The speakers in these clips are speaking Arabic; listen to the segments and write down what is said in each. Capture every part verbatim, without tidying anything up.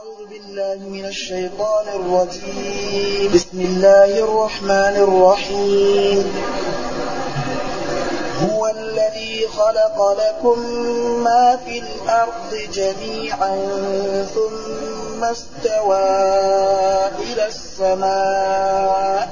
أعوذ بالله من الشيطان الرجيم. بسم الله الرحمن الرحيم. هو الذي خلق لكم ما في الأرض جميعا ثم استوى إلى السماء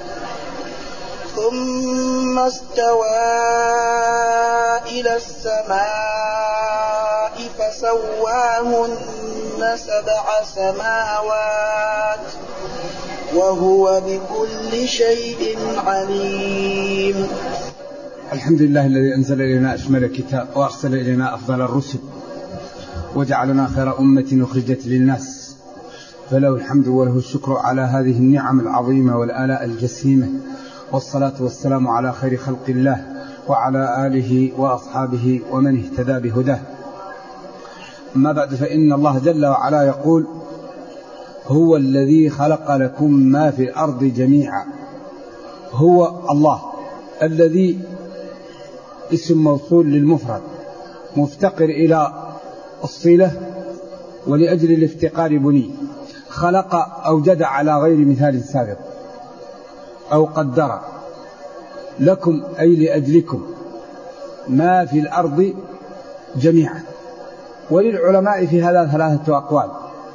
ثم استوى إلى السماء فسواهن سبع سماوات وهو بكل شيء عليم. الحمد لله الذي أنزل إلينا أشمل الكتاب وأرسل إلينا أفضل الرسل وجعلنا خير أمة أخرجت للناس، فله الحمد وله الشكر على هذه النعم العظيمة والآلاء الجسيمة، والصلاة والسلام على خير خلق الله وعلى آله وأصحابه ومن اهتدى بهداه. أما بعد، فإن الله جل وعلا يقول: هو الذي خلق لكم ما في الأرض جميعا. هو الله الذي اسم موصول للمفرد مفتقر إلى الصلة، ولأجل الافتقار بني. خلق أوجد على غير مثال سابق، أو قدر لكم أي لأجلكم ما في الأرض جميعا. وللعلماء في هذا ثلاثة أقوال.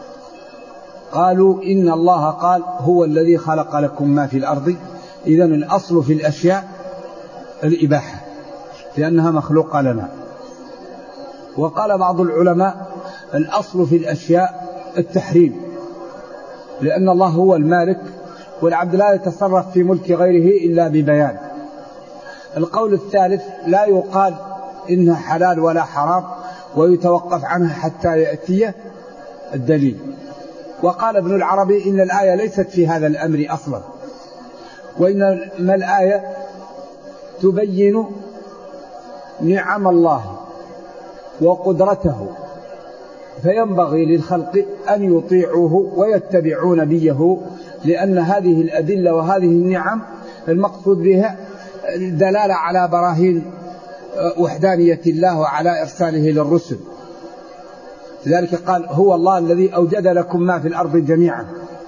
قالوا إن الله قال هو الذي خلق لكم ما في الأرض، إذن الأصل في الأشياء الإباحة لأنها مخلوقة لنا. وقال بعض العلماء الأصل في الأشياء التحريم، لأن الله هو المالك والعبد لا يتصرف في ملك غيره إلا ببيان. القول الثالث لا يقال إنها حلال ولا حرام، ويتوقف عنها حتى يأتي الدليل. وقال ابن العربي إن الآية ليست في هذا الأمر أصلا، وإنما الآية تبين نعم الله وقدرته، فينبغي للخلق أن يطيعوه ويتبعون نبيه، لأن هذه الأدلة وهذه النعم المقصود بها دلالة على براهين وحدانية الله وعلى إرساله للرسل. لذلك قال هو الله الذي أوجد لكم ما في الأرض جميعا.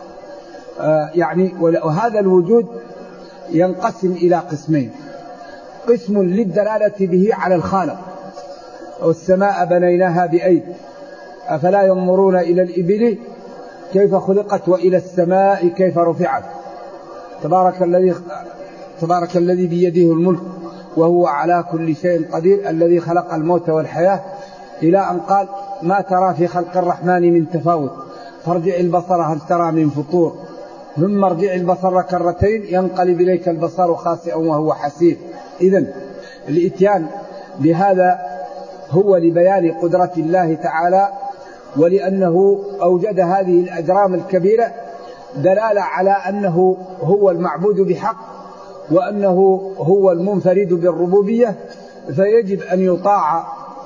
آه يعني وهذا الوجود ينقسم إلى قسمين: قسم للدلالة به على الخالق، والسماء بنيناها بأيد أفلا ينظرون إلى الإبل كيف خلقت وإلى السماء كيف رفعت تبارك الذي تبارك الذي بيده الملك وهو على كل شيء قدير الذي خلق الموت والحياة، إلى أن قال ما ترى في خلق الرحمن من تفاوت فارجع البصر هل ترى من فطور ثم ارجع البصر كرتين ينقلب إليك البصر خاسئا وهو حسير. إذن الإتيان بهذا هو لبيان قدرة الله تعالى، ولأنه أوجد هذه الأجرام الكبيرة دلالة على أنه هو المعبود بحق، وأنه هو المنفرد بالربوبية، فيجب أن يطاع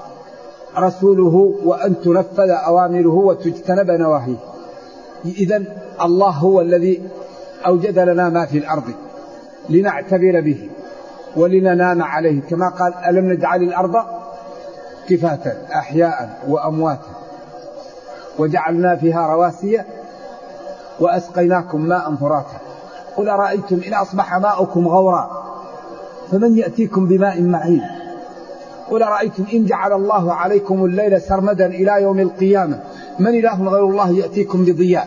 رسوله وأن تنفذ أوامره وتجتنب نواهيه. إذن الله هو الذي أوجد لنا ما في الأرض لنعتبر به ولننام عليه، كما قال ألم نجعل الأرض كفاة أحياء وأمواتا وجعلنا فيها رواسي وأسقيناكم ماء فراتا قل أرأيتم إن أصبح ماؤكم غورا فمن يأتيكم بماء معين قل أرأيتم إن جعل الله عليكم الليل سرمدا إلى يوم القيامة من إله غير الله يأتيكم بضياء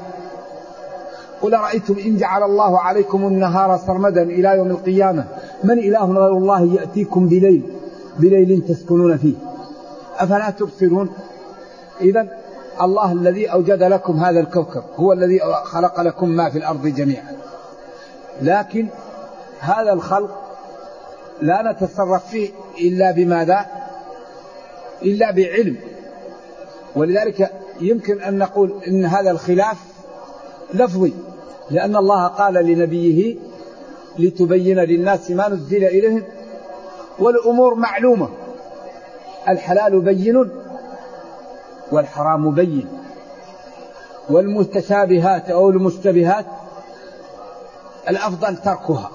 قل أرأيتم إن جعل الله عليكم النهار سرمدا إلى يوم القيامة من إله غير الله يأتيكم بليل بليل تسكنون فيه أفلا تبصرون. إذن الله الذي أوجد لكم هذا الكوكب هو الذي خلق لكم ما في الأرض جميعا، لكن هذا الخلق لا نتصرف فيه إلا بماذا؟ إلا بعلم. ولذلك يمكن أن نقول إن هذا الخلاف لفظي، لأن الله قال لنبيه لتبين للناس ما نزل إليهم والأمور معلومة، الحلال بين والحرام بين، والمتشابهات أو المشتبهات الأفضل تركها.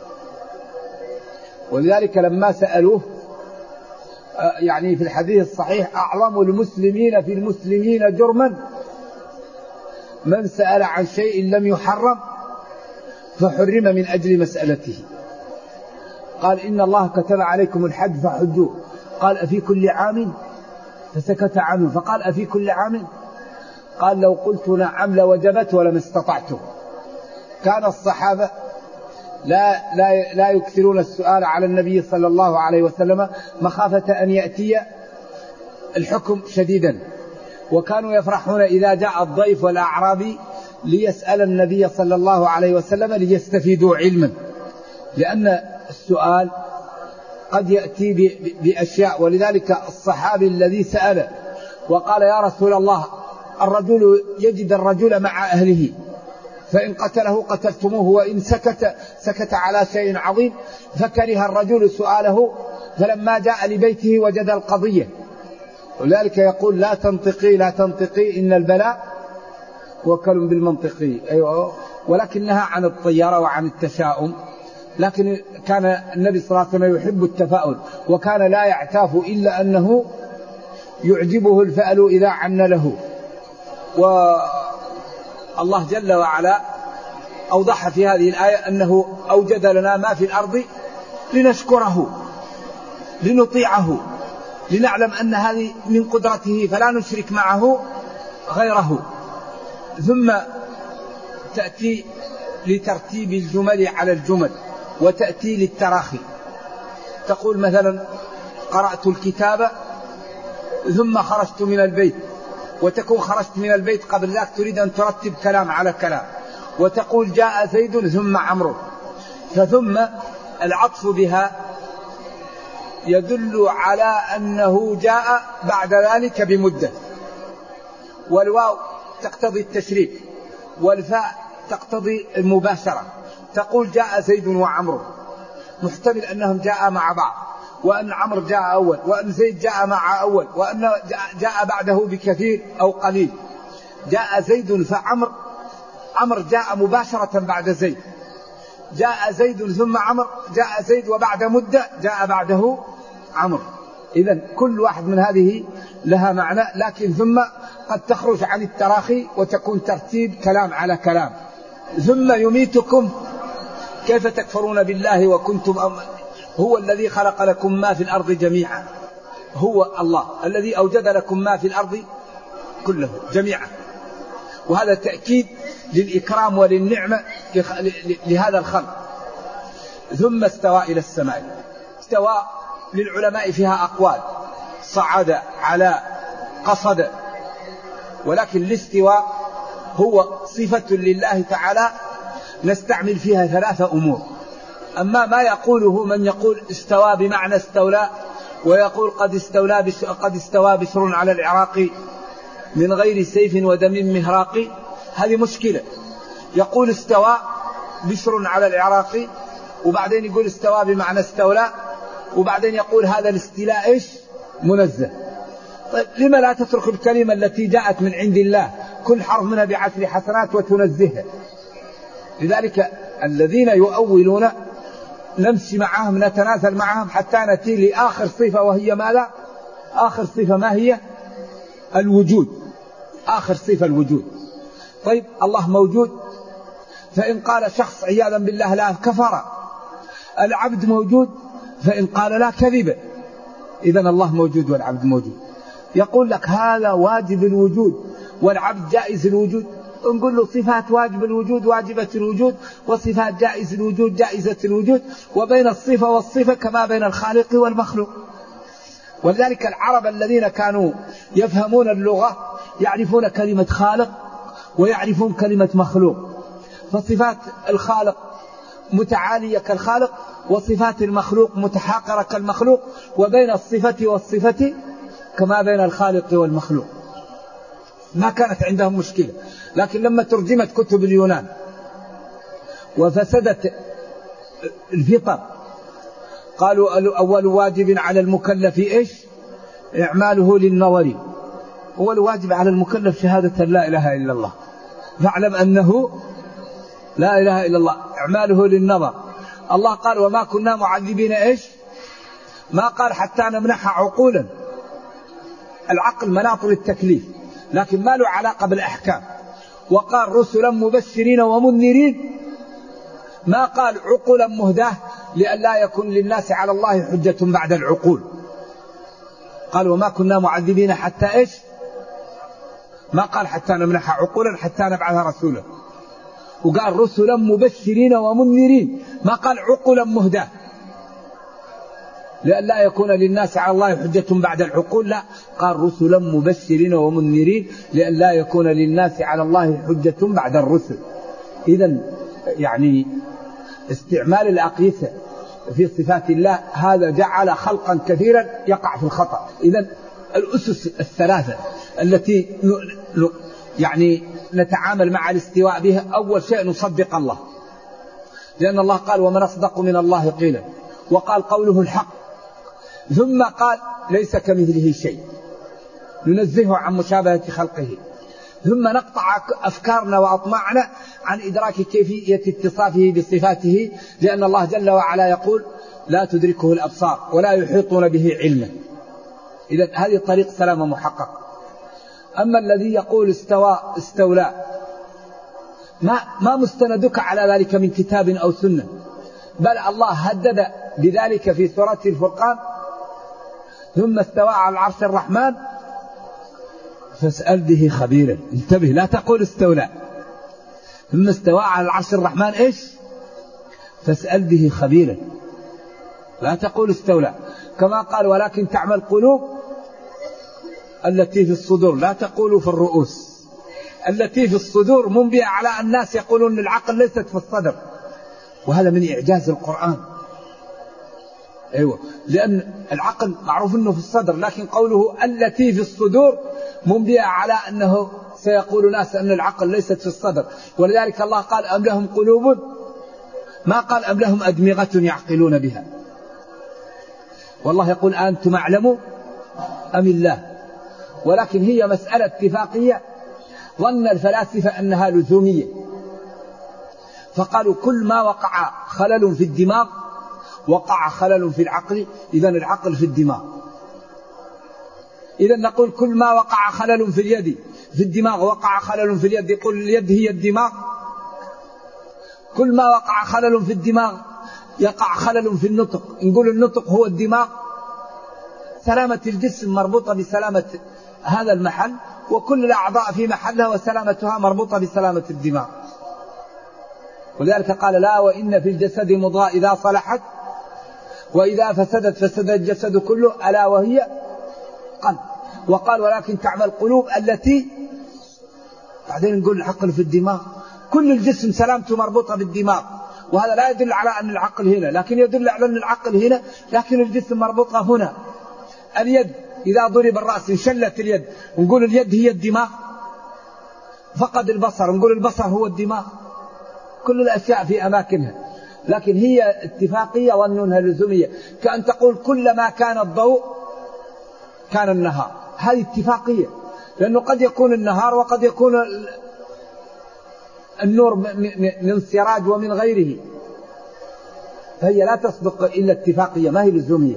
ولذلك لما سألوه يعني في الحديث الصحيح أعظم المسلمين في المسلمين جرما من سأل عن شيء لم يحرم فحرم من أجل مسألته. قال إن الله كتب عليكم الحج فحجوا، قال أفي كل عام؟ فسكت عنه، فقال أفي كل عام؟ قال لو قلت نعم لوجبت ولم استطعته. كان الصحابة لا, لا, لا يكثرون السؤال على النبي صلى الله عليه وسلم مخافة أن يأتي الحكم شديدا، وكانوا يفرحون إذا جاء الضيف والأعرابي ليسأل النبي صلى الله عليه وسلم ليستفيدوا علما، لأن السؤال قد يأتي بأشياء. ولذلك الصحابي الذي سأل وقال يا رسول الله الرجل يجد الرجل مع أهله فإن قتله قتلتموه وإن سكت سكت على شيء عظيم، فكره الرجل سؤاله، فلما جاء لبيته وجد القضية. ولذلك يقول لا تنطقي لا تنطقي إن البلاء وكل بالمنطقي. أيوة. ولكن نهى عن الطيارة وعن التشاؤم، لكن كان النبي صلى الله عليه وسلم يحب التفاؤل، وكان لا يعتاف إلا أنه يعجبه الفأل إذا عن له. والله جل وعلا أوضح في هذه الآية أنه أوجد لنا ما في الأرض لنشكره لنطيعه لنعلم أن هذه من قدرته فلا نشرك معه غيره. ثم تأتي لترتيب الجمل على الجمل، وتأتي للتراخي. تقول مثلا قرأت الكتاب ثم خرجت من البيت، وتكون خرجت من البيت قبل ذلك تريد أن ترتب كلام على كلام، وتقول جاء زيد ثم عمرو، فثم العطف بها يدل على أنه جاء بعد ذلك بمدة، والواو تقتضي التشريك، والفاء تقتضي المباشرة. تقول جاء زيد وعمرو، محتمل أنهم جاء مع بعض، وأن عمرو جاء أول، وأن زيد جاء مع أول، وأن جاء بعده بكثير أو قليل. جاء زيد فعمر، عمر جاء مباشرة بعد زيد. جاء زيد ثم عمر، جاء زيد وبعد مدة جاء بعده عمر. إذن كل واحد من هذه لها معنى، لكن ثم قد تخرج عن التراخي وتكون ترتيب كلام على كلام. ثم يميتكم كيف تكفرون بالله وكنتم أم... هو الذي خلق لكم ما في الأرض جميعا، هو الله الذي أوجد لكم ما في الأرض كله جميعا، وهذا تأكيد للإكرام وللنعمة لهذا الخلق. ثم استوى إلى السماء. استوى للعلماء فيها أقوال، صعد، على، قصد، ولكن الاستواء هو صفة لله تعالى نستعمل فيها ثلاثة أمور. أما ما يقوله من يقول استوى بمعنى استولى، ويقول قد استولى بش... قد استوى بشر على العراق من غير سيف ودم مهراق، هذه مشكلة. يقول استوى بشر على العراق، وبعدين يقول استوى بمعنى استولى، وبعدين يقول هذا الاستيلاء إيش؟ منزه. طيب لما لا تترك الكلمة التي جاءت من عند الله كل حرف منها بعشر حسنات وتنزهها؟ لذلك الذين يؤولون نمشي معهم نتنازل معهم حتى نتي لآخر صفة، وهي ما لا آخر صفة ما هي؟ الوجود. آخر صفة الوجود. طيب الله موجود، فإن قال شخص عياذا بالله لا كفر. العبد موجود، فإن قال لا كذب. إذن الله موجود والعبد موجود. يقول لك هذا واجب الوجود والعبد جائز الوجود، نقول له صفات واجب الوجود واجبة الوجود، وصفات جائز الوجود جائزة الوجود، وبين الصفة والصفة كما بين الخالق والمخلوق. ولذلك العرب الذين كانوا يفهمون اللغة يعرفون كلمة خالق ويعرفون كلمة مخلوق، فصفات الخالق متعالية كالخالق، وصفات المخلوق متحاقرة كالمخلوق، وبين الصفة والصفة كما بين الخالق والمخلوق. ما كانت عندهم مشكلة. لكن لما ترجمت كتب اليونان وفسدت الفطر، قالوا أول واجب على المكلف إيش؟ إعماله للنظر. أول واجب على المكلف شهادة لا إله إلا الله، فاعلم أنه لا إله إلا الله، إعماله للنظر. الله قال وما كنا معذبين إيش؟ ما قال حتى نمنح عقولا. العقل مناط للتكليف، لكن ما له علاقة بالأحكام. وقال رسلا مبشرين ومنذرين، ما قال عقلا مهداة لئلا يكون للناس على الله حجة بعد العقول. قال وما كنا معذبين حتى إيش، ما قال حتى نمنح عقولا حتى نبعث رسولا. وقال رسلا مبشرين ومنذرين، ما قال عقلا مهداة لئلا يكون للناس على الله حجة بعد العقول، لا، قال رسلا مبشرين ومنذرين لئلا يكون للناس على الله حجة بعد الرسل. إذن يعني استعمال الأقيسة في صفات الله هذا جعل خلقا كثيرا يقع في الخطأ. إذن الأسس الثلاثة التي يعني نتعامل مع الاستواء بها، أول شيء نصدق الله، لأن الله قال ومن أصدق من الله قيلا، وقال قوله الحق، ثم قال ليس كمثله شيء، ننزهه عن مشابهة خلقه. ثم نقطع أفكارنا وأطماعنا عن إدراك كيفية اتصافه بصفاته، لأن الله جل وعلا يقول لا تدركه الأبصار ولا يحيطون به علما. إذن هذه طريق سلامة محقق. أما الذي يقول استوى استولى، ما, ما مستندك على ذلك من كتاب أو سنة، بل الله هدد بذلك في سورة الفرقان، ثم استوى على العرش الرحمن فاسأل به خبيرا. انتبه، لا تقول استولى، ثم استوى على العرش الرحمن إيش، فاسأل به خبيرا، لا تقول استولى. كما قال ولكن تعمى القلوب التي في الصدور، لا تقولوا في الرؤوس. التي في الصدور منبئة على الناس يقولون العقل ليست في الصدر، وهذا من إعجاز القرآن. أيوة، لأن العقل معروف أنه في الصدر، لكن قوله التي في الصدور منبئة على أنه سيقول ناس أن العقل ليست في الصدر. ولذلك الله قال أم لهم قلوب، ما قال أم لهم أدمغة يعقلون بها. والله يقول أنتم أعلموا أم الله، ولكن هي مسألة اتفاقية. ظن الفلاسفة أنها لزومية، فقالوا كل ما وقع خلل في الدماغ وقع خلل في العقل، إذن العقل في الدماغ. إذن نقول كل ما وقع خلل في اليد في الدماغ وقع خلل في اليد، يقول اليد هي الدماغ. كل ما وقع خلل في الدماغ يقع خلل في النطق، نقول النطق هو الدماغ. سلامة الجسم مربوطة بسلامة هذا المحل، وكل الأعضاء في محلها وسلامتها مربوطة بسلامة الدماغ. ولذلك قال لا وإن في الجسد مضغة إذا صلحت وإذا فسدت فسد الجسد كله ألا وهي قلب. وقال ولكن تعمى القلوب التي، بعدين نقول العقل في الدماغ. كل الجسم سلامته مربوطة بالدماغ، وهذا لا يدل على أن العقل هنا، لكن يدل على أن العقل هنا، لكن الجسم مربوطة هنا. اليد إذا ضرب الرأس انشلت اليد، ونقول اليد هي الدماغ. فقد البصر، نقول البصر هو الدماغ. كل الأشياء في أماكنها، لكن هي اتفاقية وأنها لزومية. كأن تقول كلما كان الضوء كان النهار، هذه اتفاقية، لأنه قد يكون النهار وقد يكون النور من سراج ومن غيره، فهي لا تصدق إلا اتفاقية، ما هي لزومية.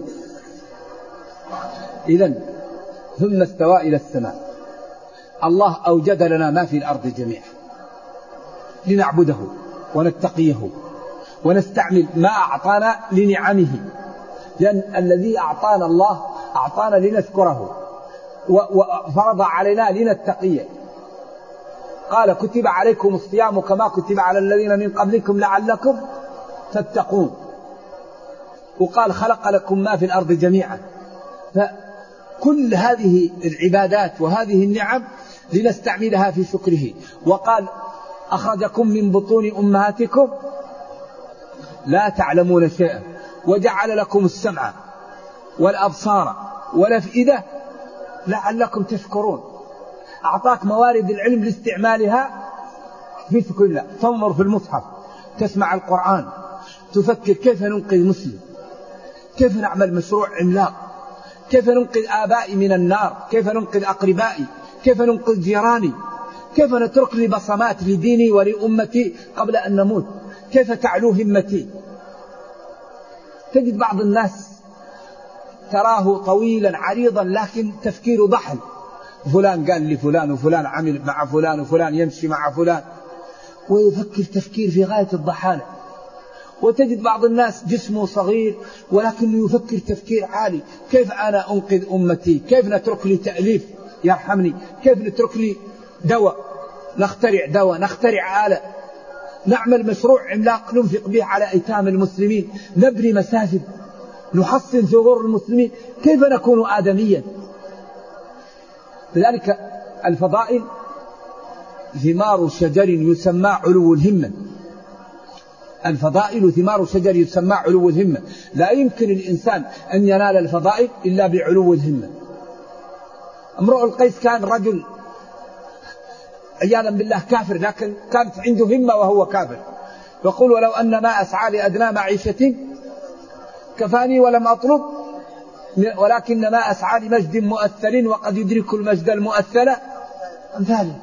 إذن ثم استوى إلى السماء. الله أوجد لنا ما في الأرض جميعا لنعبده ونتقيه ونستعمل ما أعطانا لنعمه، لأن الذي أعطانا الله أعطانا لنشكره وفرض علينا لنتقيه. قال كتب عليكم الصيام كما كتب على الذين من قبلكم لعلكم تتقون. وقال خلق لكم ما في الأرض جميعا. فكل هذه العبادات وهذه النعم لنستعملها في شكره. وقال أخرجكم من بطون أمهاتكم لا تعلمون شيئا وجعل لكم السمع والأبصار والأفئدة لعلكم تشكرون. أعطاك موارد العلم لاستعمالها في شكر الله. تنظر في المصحف، تسمع القرآن، تفكر كيف ننقذ مسلم، كيف نعمل مشروع عملاق، كيف ننقذ آبائي من النار، كيف ننقذ أقربائي، كيف ننقذ جيراني، كيف نترك لي بصمات لديني ولأمتي قبل أن نموت، كيف تعلو همتي. تجد بعض الناس تراه طويلا عريضا لكن تفكير ضحل، فلان قال لفلان وفلان عمل مع فلان وفلان يمشي مع فلان، ويفكر تفكير في غاية الضحالة. وتجد بعض الناس جسمه صغير ولكنه يفكر تفكير عالي، كيف أنا أنقذ أمتي، كيف نترك لي تأليف يرحمني، كيف نترك لي دواء، نخترع دواء، نخترع آلة، نعمل مشروع عملاق ننفق به على أيتام المسلمين، نبني مساجد، نحصن ثغور المسلمين. كيف نكون آدميا؟ لذلك الفضائل ثمار شجر يسمى علو الهمة. الفضائل ثمار شجر يسمى علو الهمة. لا يمكن الإنسان أن ينال الفضائل إلا بعلو الهمة. امرؤ القيس كان رجل عياذا بالله كافر، لكن كانت عنده همة وهو كافر، يقول ولو أن ما أسعى لأدنى معيشة كفاني ولم أطلب، ولكن ما أسعى لمجد مؤثل وقد يدرك المجد المؤثل أمثاله.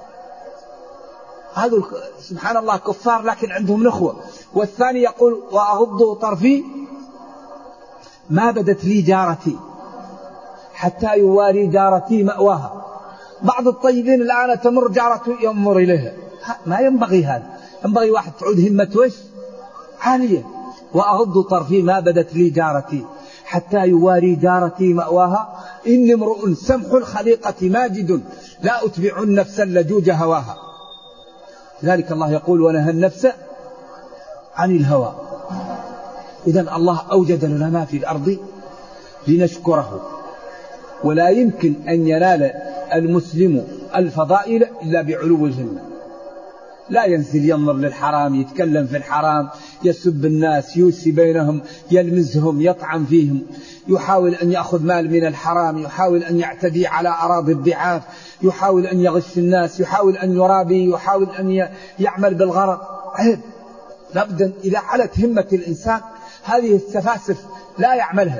هذا سبحان الله كفار لكن عندهم نخوة. والثاني يقول وأغض طرفي ما بدت لي جارتي حتى يواري جارتي مأواها. بعض الطيبين الآن تمر جارته ينظر إليها، ما ينبغي هذا، ينبغي واحد تعود همة وش عالية. وأغض طرفي ما بدت لي جارتي حتى يواري جارتي مأواها، إني امرؤ سمح الخليقة ماجد لا أتبع النفس اللجوج هواها. لذلك الله يقول ونهى النفس عن الهوى. إذن الله أوجد لنا ما في الأرض لنشكره، ولا يمكن أن ينال المسلم الفضائل إلا بعلو الهمة. لا ينزل ينظر للحرام، يتكلم في الحرام، يسب الناس، يوسي بينهم، يلمزهم، يطعن فيهم، يحاول أن يأخذ مال من الحرام، يحاول أن يعتدي على أراضي الضعاف، يحاول أن يغش الناس، يحاول أن يرابي، يحاول أن يعمل بالغرض. عيب. لابد إذا علت همة الإنسان هذه السفاسف لا يعملها.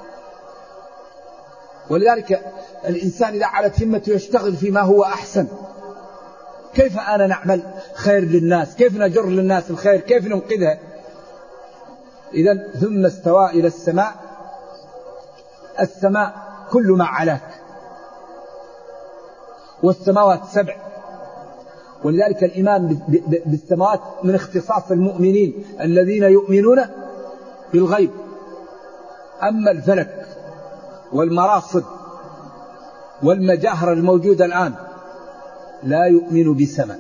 ولذلك الإنسان إذا علت همته يشتغل فيما هو أحسن. كيف أنا نعمل خير للناس، كيف نجر للناس الخير، كيف ننقذها. إذن ثم استوى إلى السماء. السماء كل ما علاك، والسماوات سبع. ولذلك الإيمان بالسماوات من اختصاص المؤمنين الذين يؤمنون بالغيب. أما الفلك والمراصد والمجاهر الموجودة الآن لا يؤمن بسماء.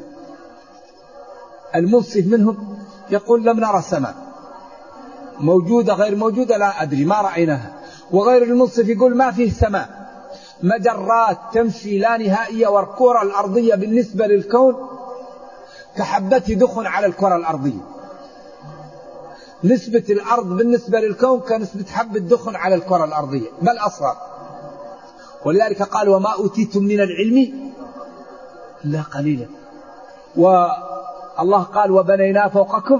المنصف منهم يقول لم نرى سماء موجودة غير موجودة لا أدري ما رأيناها. وغير المنصف يقول ما فيه سماء، مجرات تمشي لا نهائية، والكرة الأرضية بالنسبة للكون كحبة دخن على الكرة الأرضية. نسبة الأرض بالنسبة للكون كنسبة حبة دخن على الكرة الأرضية بل أصغر. ولذلك قال وما أوتيتم من العلم إلا قليلا. والله قال وبنينا فوقكم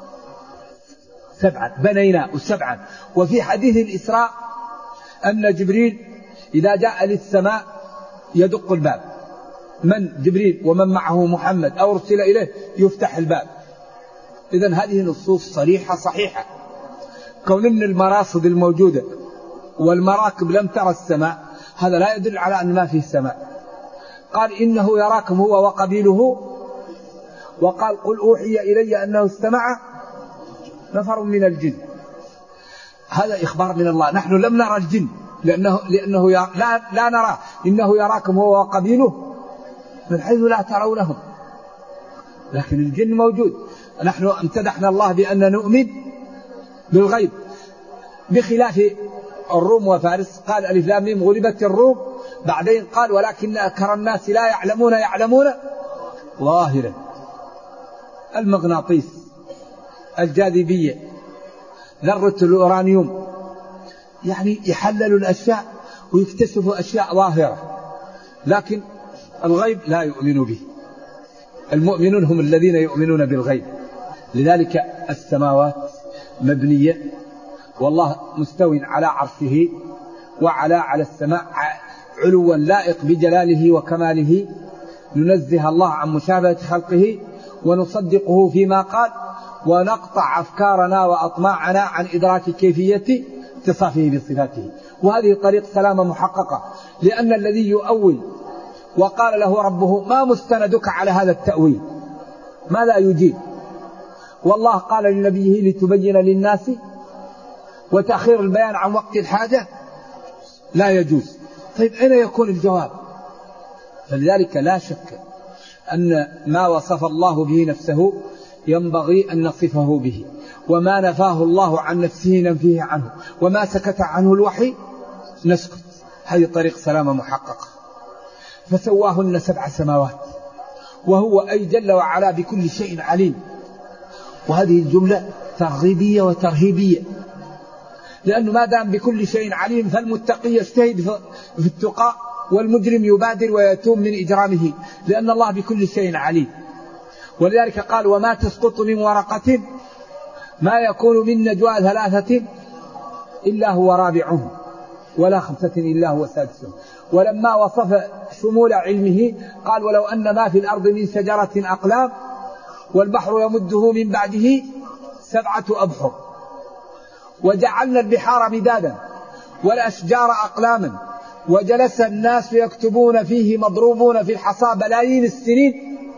سبعا، بنينا سبعا. وفي حديث الإسراء أن جبريل إذا جاء للسماء يدق الباب، من جبريل ومن معه محمد أو أرسل إليه يفتح الباب. إذن هذه نصوص صريحة صحيحة. كون أن المراصد الموجودة والمراكب لم ترى السماء هذا لا يدل على أن ما فيه سماء. قال إنه يراكم هو وقبيله، وقال قل أوحي إلي أنه استمع نفر من الجن. هذا إخبار من الله. نحن لم نرى الجن لأنه, لأنه لا, لا نرى. إنه يراكم هو وقبيله من حيث لا ترونهم، لكن الجن موجود. نحن امتدحنا الله بأن نؤمن بالغيب بخلاف الروم وفارس. قال ألف لام ميم غلبت الروم، بعدين قال ولكن أكثر الناس لا يعلمون يعلمون ظاهرا. المغناطيس، الجاذبية، ذرة الأورانيوم، يعني يحللوا الأشياء ويكتشفوا أشياء ظاهرة، لكن الغيب لا يؤمن به. المؤمنون هم الذين يؤمنون بالغيب. لذلك السماوات مبنية، والله مستوٍ على عرشه وعلى على السماء علوا لائق بجلاله وكماله. ننزه الله عن مشابهة خلقه ونصدقه فيما قال، ونقطع أفكارنا وأطماعنا عن إدراك كيفية اتصافه بصفاته. وهذه طريق سلامة محققة، لأن الذي يؤول وقال له ربه ما مستندك على هذا التأويل؟ ماذا يجيب؟ والله قال لنبيه لتبين للناس، وتأخير البيان عن وقت الحاجة لا يجوز. طيب أين يكون الجواب؟ فلذلك لا شك أن ما وصف الله به نفسه ينبغي أن نصفه به، وما نفاه الله عن نفسه ننفيه عنه، وما سكت عنه الوحي نسكت. هذه طريق سلامة محققة. فسواهن سبع سماوات، وهو أي جل وعلا بكل شيء عليم. وهذه الجملة ترغيبية وترهيبية، لأنه ما دام بكل شيء عليم فالمتقي يجتهد في التقى، والمجرم يبادر ويتوب من إجرامه، لأن الله بكل شيء عليم. ولذلك قال وما تسقط من ورقة ما يكون من نجوى ثلاثة إلا هو رابعهم ولا خمسة إلا هو سادسهم. ولما وصف شمول علمه قال ولو أن ما في الأرض من شجرة أقلام والبحر يمده من بعده سبعة أبحر، وجعلنا البحار مدادا والأشجار أقلاما، وجلس الناس يكتبون فيه مضروبون في الحصى بلايين السنين،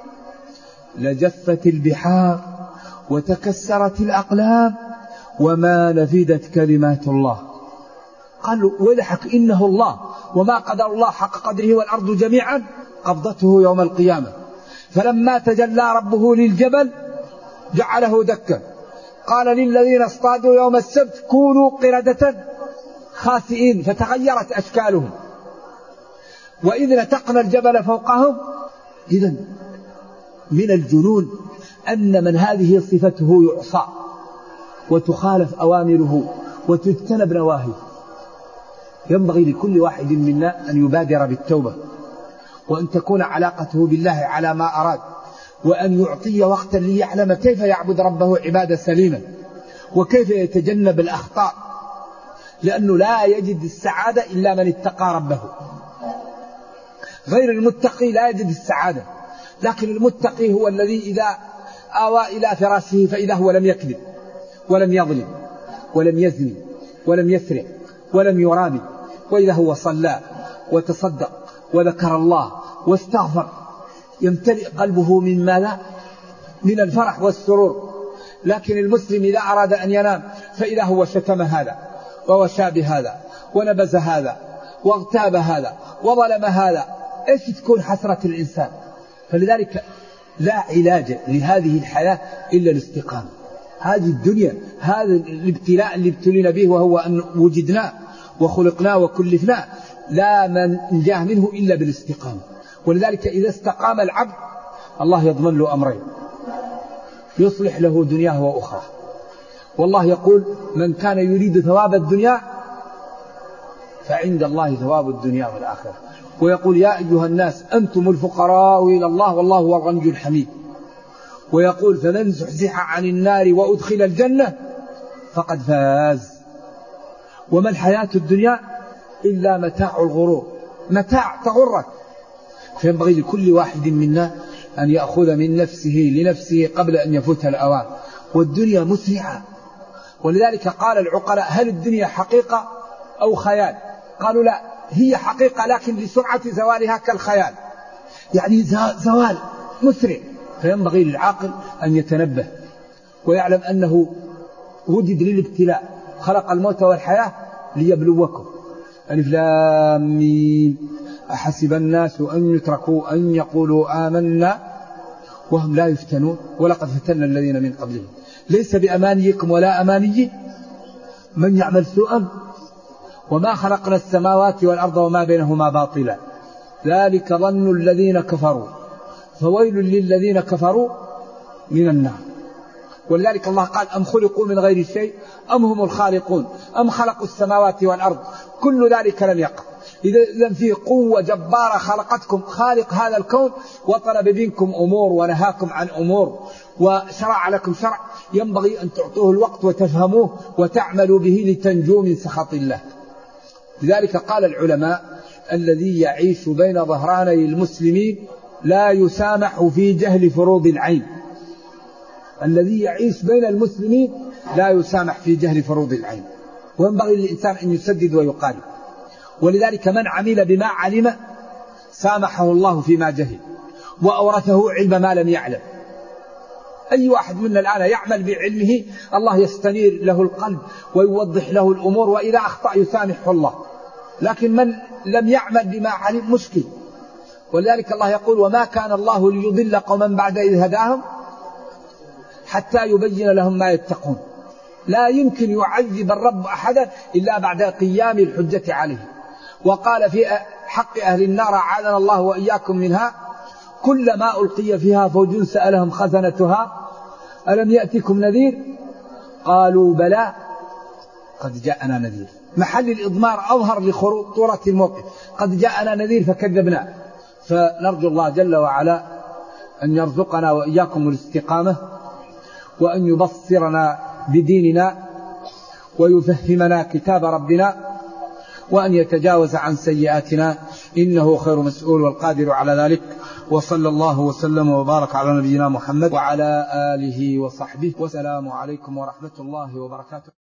لجفت البحار وتكسرت الأقلام وما نفدت كلمات الله. قالوا ويحك إنه الله وما قدر الله حق قدره والأرض جميعا قبضته يوم القيامة. فلما تجلى ربه للجبل جعله دكا، قال للذين اصطادوا يوم السبت كونوا قردة خاسئين فتغيرت أشكالهم، وإذ نتقنا الجبل فوقهم. إذن من الجنون أن من هذه صفته يعصى وتخالف أوامره وتجتنب نواهيه. ينبغي لكل واحد منا أن يبادر بالتوبة، وأن تكون علاقته بالله على ما أراد، وأن يعطي وقتا ليعلم كيف يعبد ربه عبادة سليمة، وكيف يتجنب الأخطاء، لأنه لا يجد السعادة إلا من اتقى ربه. غير المتقي لا يجد السعادة، لكن المتقي هو الذي إذا آوى إلى فراشه فإذا هو لم يكذب ولم يظلم ولم يزني ولم يسرق ولم يرابي، وإذا هو صلى وتصدق وذكر الله واستغفر يمتلئ قلبه من ماذا؟ من الفرح والسرور. لكن المسلم إذا أراد أن ينام فإذا هو شتم هذا ووشى بهذا ونبذ هذا واغتاب هذا وظلم هذا، إيش تكون حسرة الإنسان؟ فلذلك لا علاج لهذه الحياة إلا الاستقامة. هذه الدنيا هذا الابتلاء اللي ابتلينا به، وهو أن وجدنا وخلقنا وكلفنا، لا من نجاه منه إلا بالاستقامة. ولذلك إذا استقام العبد الله يضمن له أمرين، يصلح له دنياه وأخرى. والله يقول من كان يريد ثواب الدنيا فعند الله ثواب الدنيا والآخرة. ويقول يا أيها الناس أنتم الفقراء إلى الله والله هو الغني الحميد. ويقول فمن زحزح عن النار وأدخل الجنة فقد فاز. وما الحياة الدنيا إلا متاع الغرور، متاع تغرك. فينبغي لكل واحد منا أن يأخذ من نفسه لنفسه قبل أن يفوتها الأوان. والدنيا مسرعة، ولذلك قال العقلاء هل الدنيا حقيقة أو خيال؟ قالوا لا، هي حقيقة لكن لسرعة زوالها كالخيال، يعني زوال مسرع. فينبغي للعاقل أن يتنبه ويعلم أنه وجد للابتلاء، خلق الموت والحياة ليبلوكم. ألف لام ميم أحسب الناس أن يتركوا أن يقولوا آمنا وهم لا يفتنون ولقد فتنا الذين من قبلهم ليس بأمانيكم ولا أماني من يعمل سوءا وما خلقنا السماوات والأرض وما بينهما باطلا ذلك ظن الذين كفروا فويل للذين كفروا من النار. ولذلك الله قال أم خلقوا من غير شيء أم هم الخالقون أم خلقوا السماوات والأرض كل ذلك لم يقع. إذا فيه قوة جبارة خلقتكم، خالق هذا الكون، وطلب منكم أمور ونهاكم عن أمور وشرع لكم شرع ينبغي أن تعطوه الوقت وتفهموه وتعملوا به لتنجوا من سخط الله. لذلك قال العلماء الذي يعيش بين ظهراني المسلمين لا يسامح في جهل فروض العين. الذي يعيش بين المسلمين لا يسامح في جهل فروض العين، وينبغي للإنسان أن يسدد ويقارب. ولذلك من عمل بما علم سامحه الله فيما جهل وأورثه علم ما لم يعلم. أي واحد منا الآن يعمل بعلمه الله يستنير له القلب ويوضح له الأمور، وإذا أخطأ يسامحه الله. لكن من لم يعمل بما علم مشكل. ولذلك الله يقول: وما كان الله ليضل قوما بعد إذ هداهم حتى يبين لهم ما يتقون. لا يمكن يعذب الرب أحدا إلا بعد قيام الحجة عليه. وقال في حق أهل النار: أعاذنا الله وإياكم منها: كلما ألقي فيها فوج سألهم خزنتها ألم يأتكم نذير قالوا بلى قد جاءنا نذير. محل الإضمار أظهر لخطورة الموقف، قد جاءنا نذير فكذبنا. فنرجو الله جل وعلا أن يرزقنا وإياكم الاستقامة، وأن يبصرنا بديننا، ويفهمنا كتاب ربنا، وأن يتجاوز عن سيئاتنا، إنه خير مسؤول والقادر على ذلك. وصلى الله وسلم وبارك على نبينا محمد وعلى آله وصحبه، والسلام عليكم ورحمة الله وبركاته.